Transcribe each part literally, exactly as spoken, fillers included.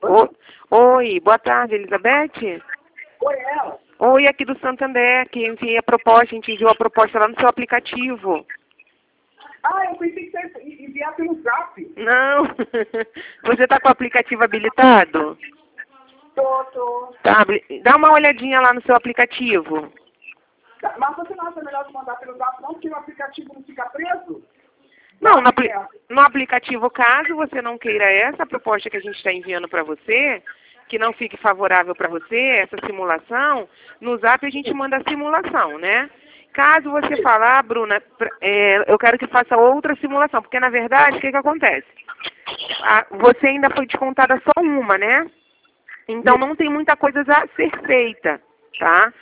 Oi, oi, boa tarde, Elizabeth. Oi, ela. Oi, aqui do Santander, que enviei a proposta, a gente enviou a proposta lá no seu aplicativo. Ah, eu pensei que você ia enviar pelo zap. Não, você está com o aplicativo habilitado? Tô, tô. Tá, habili- dá uma olhadinha lá no seu aplicativo. Tá, mas você não acha melhor de mandar pelo zap não, porque o aplicativo não fica preso? Não, no, Não, apli- é. no aplicativo, caso você não queira essa proposta que a gente está enviando para você, que não fique favorável para você, essa simulação, no Zap a gente manda a simulação, né? Caso você falar, ah, Bruna, pra- é, eu quero que faça outra simulação, porque na verdade, o que, que acontece? Ah, você ainda foi descontada só uma, né? Então não tem muita coisa a ser feita, tá?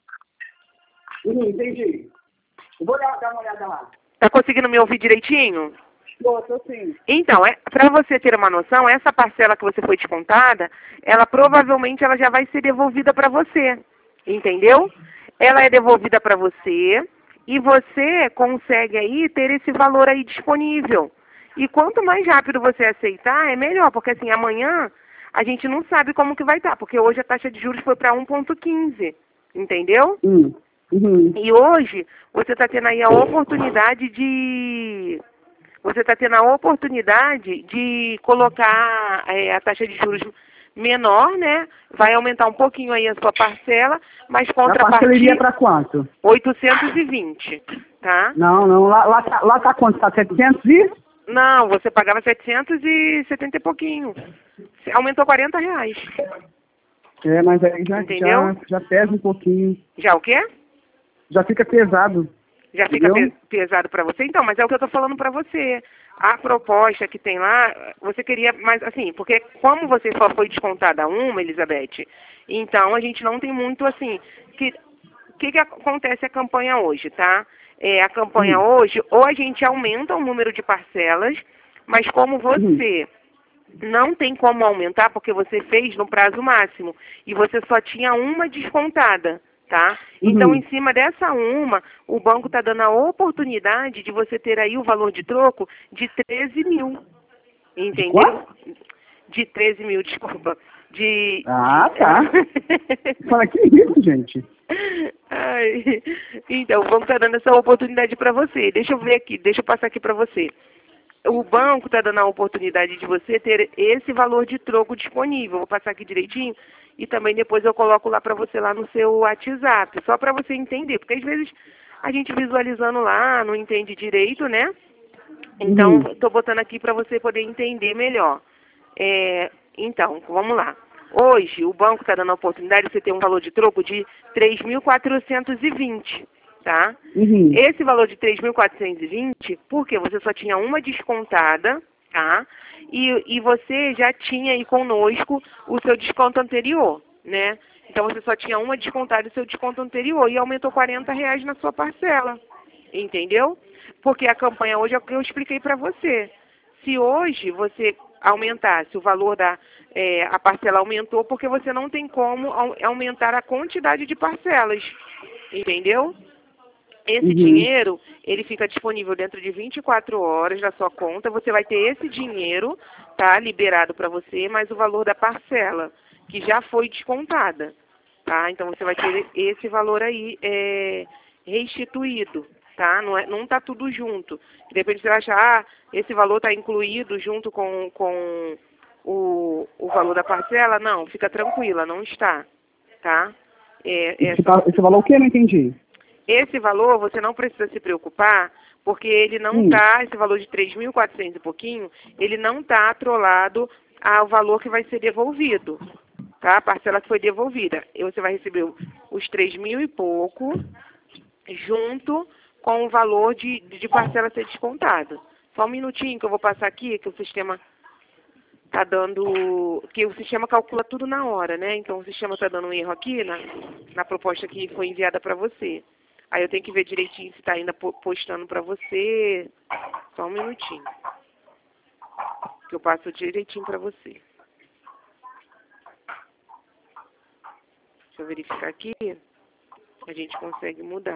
Hum, entendi. Eu vou dar, dar uma olhada lá. Tá conseguindo me ouvir direitinho? Tô, tô sim. Então, é, para você ter uma noção, essa parcela que você foi descontada, ela provavelmente ela já vai ser devolvida para você, entendeu? Ela é devolvida para você e você consegue aí ter esse valor aí disponível. E quanto mais rápido você aceitar, é melhor, porque assim, amanhã a gente não sabe como que vai estar, porque hoje a taxa de juros foi para um ponto quinze, entendeu? Hum. Uhum. E hoje você está tendo aí a oportunidade de você está tendo a oportunidade de colocar é, a taxa de juros menor, né? Vai aumentar um pouquinho aí a sua parcela, mas A parcela iria contrapartida para quanto? oitocentos e vinte, tá? Não, não. Lá, lá, tá, lá tá quanto? Tá setecentos e? Não, você pagava setecentos e setenta e pouquinho. Aumentou quarenta reais, É, mas aí já, entendeu? já, já pesa um pouquinho. Já o quê? Já fica pesado. Já fica Entendeu? pe- pesado para você? Então, mas é o que eu estou falando para você. A proposta que tem lá, você queria mais, assim, porque como você só foi descontada uma, Elizabeth, então a gente não tem muito, assim, que o que, que acontece a campanha hoje, tá? É, a campanha Hum. hoje, ou a gente aumenta o número de parcelas, mas como Uhum. você não tem como aumentar, porque você fez no prazo máximo, e você só tinha uma descontada, tá? Então, Uhum. em cima dessa uma, o banco está dando a oportunidade de você ter aí o valor de troco de treze mil, De entendeu? quanto? De treze mil, desculpa. De... Ah, de... tá. Fala, que isso, gente? Ai, então, o banco está dando essa oportunidade para você. Deixa eu ver aqui, deixa eu passar aqui para você. O banco está dando a oportunidade de você ter esse valor de troco disponível. Vou passar aqui direitinho e também depois eu coloco lá para você lá no seu WhatsApp, só para você entender, porque às vezes a gente visualizando lá não entende direito, né? Então, Uhum. estou botando aqui para você poder entender melhor. É, então, vamos lá. Hoje, o banco está dando a oportunidade de você ter um valor de troco de três mil quatrocentos e vinte, tá? Uhum. Esse valor de três mil quatrocentos e vinte, porque você só tinha uma descontada, tá? E, e você já tinha aí conosco o seu desconto anterior, né? Então, você só tinha uma descontada e o seu desconto anterior e aumentou quarenta reais na sua parcela, entendeu? Porque a campanha hoje é o que eu expliquei para você. Se hoje você aumentasse o valor da é, a parcela aumentou porque você não tem como au- aumentar a quantidade de parcelas, entendeu? Esse Uhum. dinheiro, ele fica disponível dentro de vinte e quatro horas na sua conta. Você vai ter esse dinheiro, tá, liberado para você, mais o valor da parcela, que já foi descontada, tá? Então você vai ter esse valor aí é, restituído, tá? Não é, não tá tudo junto. De repente você vai achar, ah, esse valor está incluído junto com, com o, o valor da parcela. Não, fica tranquila, não está, tá? É, é Esse, só- va- esse valor o que? Eu não entendi. esse valor você não precisa se preocupar, porque ele não Hum. está, esse valor de três mil e quatrocentos e pouquinho, ele não está atrolado ao valor que vai ser devolvido, tá? A parcela que foi devolvida. E você vai receber os três mil e pouco, junto com o valor de, de parcela a ser descontado. Só um minutinho que eu vou passar aqui, que o sistema está dando, que o sistema calcula tudo na hora, né? Então o sistema está dando um erro aqui na, na proposta que foi enviada para você. Aí eu tenho que ver direitinho se está ainda po- postando para você. Só um minutinho. Que eu passo direitinho para você. Deixa eu verificar aqui. A gente consegue mudar.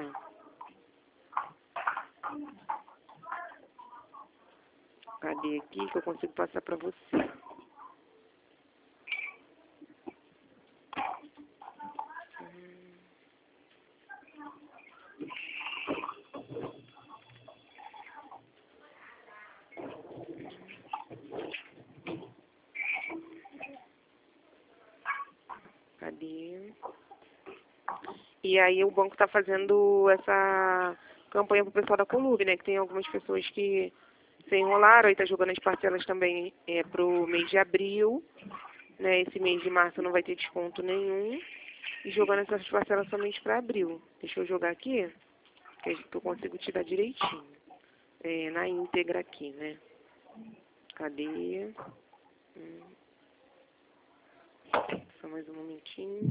Cadê aqui que eu consigo passar para você? Cadê? E aí o banco está fazendo essa campanha para o pessoal da Colube, né? Que tem algumas pessoas que se enrolaram, aí está jogando as parcelas também é, para o mês de abril, né? Esse mês de março não vai ter desconto nenhum. E jogando essas parcelas somente para abril. Deixa eu jogar aqui, que eu consigo te dar direitinho. É, na íntegra aqui, né? Cadê? Hum. Só mais um momentinho.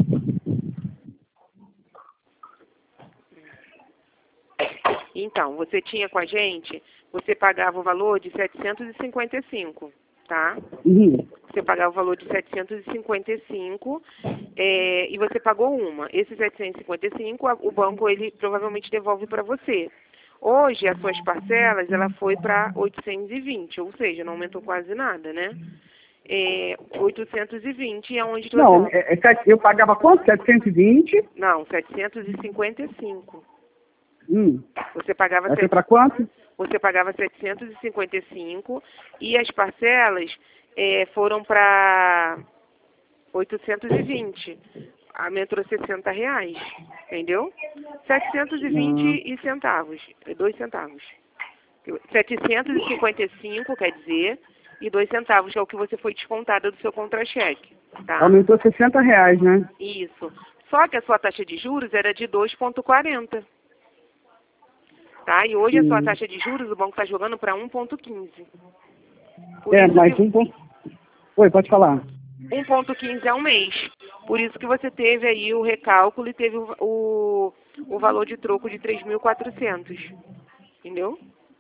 Então, você tinha com a gente, você pagava o valor de setecentos e cinquenta e cinco, tá? Uhum. Você pagava o valor de setecentos e cinquenta e cinco é, e você pagou uma. Esse setecentos e cinquenta e cinco, o banco ele provavelmente devolve para você. Hoje, as suas parcelas, ela foi para oitocentos e vinte, ou seja, não aumentou quase nada, né? É, oitocentos e vinte é onde... Não, você... é, é, eu pagava quanto? setecentos e vinte? Não, setecentos e cinquenta e cinco. Hum. Você pagava... Vai ser para quanto? Você pagava setecentos e cinquenta e cinco e as parcelas é, foram para oitocentos e vinte. Aumentou sessenta reais, entendeu? setecentos e vinte e centavos, dois centavos. setecentos e cinquenta e cinco, quer dizer, e dois centavos, que é o que você foi descontado do seu contra-cheque. Tá? Aumentou sessenta reais, né? Isso. Só que a sua taxa de juros era de dois vírgula quarenta. Tá? E hoje Sim. a sua taxa de juros, o banco está jogando para um vírgula quinze. É, mas um ponto... Oi, pode falar. um vírgula quinze é um mês. Por isso que você teve aí o recálculo e teve o, o, o valor de troco de três mil e quatrocentos. Entendeu?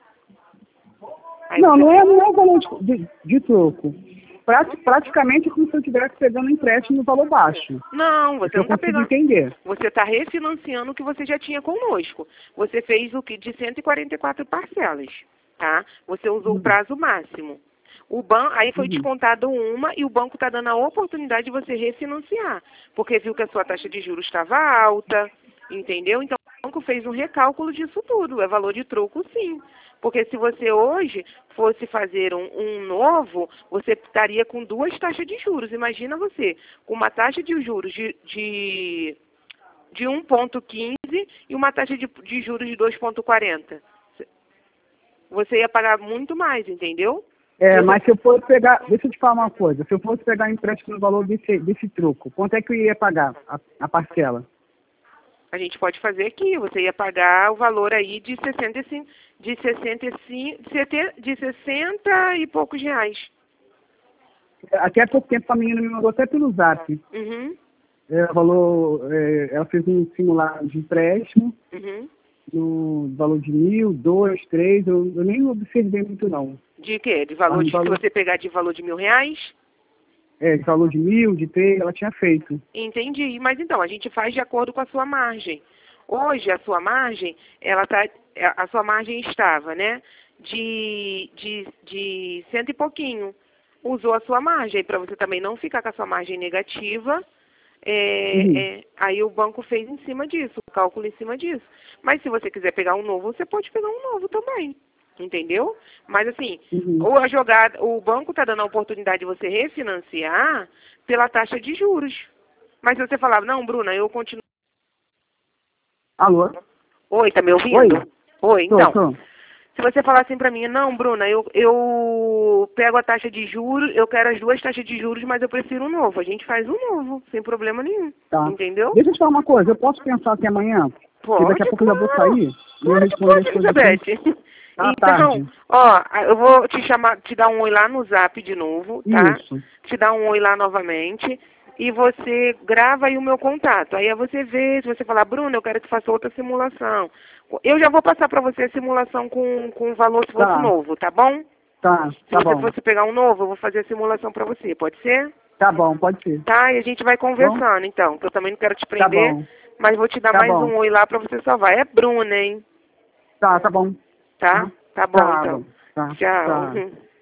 Aí não, você... não é, não é o valor de, de, de troco. Prati, praticamente é como se eu estivesse pegando empréstimo no valor baixo. Não, você não está pegando. Entender. Você está refinanciando o que você já tinha conosco. Você fez o que de cento e quarenta e quatro parcelas, tá? Você usou uhum. o prazo máximo. O ban... Aí foi uhum. descontado uma e o banco está dando a oportunidade de você refinanciar, porque viu que a sua taxa de juros estava alta, entendeu? Então o banco fez um recálculo disso tudo. É valor de troco, sim. Porque se você hoje fosse fazer um, um novo, você estaria com duas taxas de juros. Imagina você, com uma taxa de juros de, de, de um vírgula quinze e uma taxa de, de juros de dois vírgula quarenta. Você ia pagar muito mais, entendeu? É, mas se eu fosse pegar, deixa eu te falar uma coisa, se eu fosse pegar empréstimo no valor desse, desse troco, quanto é que eu ia pagar a, a parcela? A gente pode fazer aqui, você ia pagar o valor aí de sessenta e cinco, de sessenta e cinco, de sessenta e poucos reais. Até há pouco tempo a menina me mandou até pelo zap. Uhum. É, o valor, é, ela fez um simulado de empréstimo, uhum. no valor de mil, dois, três, eu, eu nem observei muito não. De quê? De valor ah, de, valor... se você pegar de valor de mil reais? É, de valor de mil, de três, ela tinha feito. Entendi. Mas então, a gente faz de acordo com a sua margem. Hoje, a sua margem, ela tá, a sua margem estava, né, de, de, de cento e pouquinho. Usou a sua margem, para você também não ficar com a sua margem negativa. É, uhum. é, aí o banco fez em cima disso, o cálculo em cima disso. Mas se você quiser pegar um novo, você pode pegar um novo também. Entendeu? Mas assim, uhum. ou a jogada, o banco está dando a oportunidade de você refinanciar pela taxa de juros. Mas se você falar, não, Bruna, eu continuo... Alô? Oi, tá me ouvindo? Oi, Oi então. Tô, tô. Se você falar assim para mim, não, Bruna, eu, eu pego a taxa de juros, eu quero as duas taxas de juros, mas eu prefiro um novo. A gente faz um novo, sem problema nenhum. Tá. Entendeu? Deixa eu te falar uma coisa, eu posso pensar até amanhã? Pode, porque daqui a pouco eu já vou sair. Claro que pode, Elizabeth. Ah, então, tarde. ó, eu vou te chamar, te dar um oi lá no zap de novo, tá? Isso. Te dar um oi lá novamente. E você grava aí o meu contato. Aí você vê, se você falar, Bruna, eu quero que faça outra simulação. Eu já vou passar para você a simulação com, com o valor se fosse tá. novo, tá bom? Tá, se tá você bom. fosse pegar um novo, eu vou fazer a simulação para você, pode ser? Tá bom, pode ser. Tá, e a gente vai conversando, bom? Então, que eu também não quero te prender, tá bom. mas vou te dar tá mais bom. um oi lá para você salvar. É Bruna, hein? Tá, tá bom. Tá? Tá bom, tá, então. Tá, Tchau. Tá.